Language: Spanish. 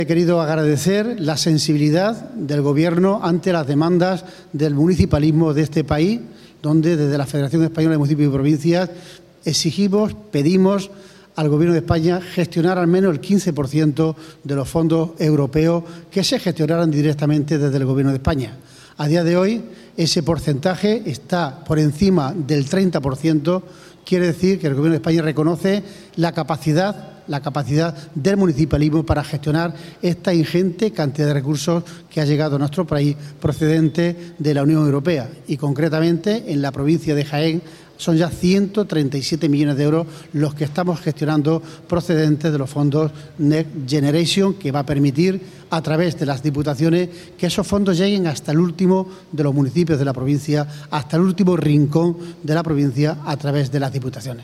He querido agradecer la sensibilidad del Gobierno ante las demandas del municipalismo de este país, donde desde la Federación Española de Municipios y Provincias exigimos, pedimos al Gobierno de España gestionar al menos el 15% de los fondos europeos que se gestionaran directamente desde el Gobierno de España. A día de hoy, ese porcentaje está por encima del 30%, quiere decir que el Gobierno de España reconoce la capacidad del municipalismo para gestionar esta ingente cantidad de recursos que ha llegado a nuestro país procedente de la Unión Europea y concretamente en la provincia de Jaén son ya 137 millones de euros los que estamos gestionando procedentes de los fondos Next Generation, que va a permitir a través de las diputaciones que esos fondos lleguen hasta el último de los municipios de la provincia, hasta el último rincón de la provincia a través de las diputaciones.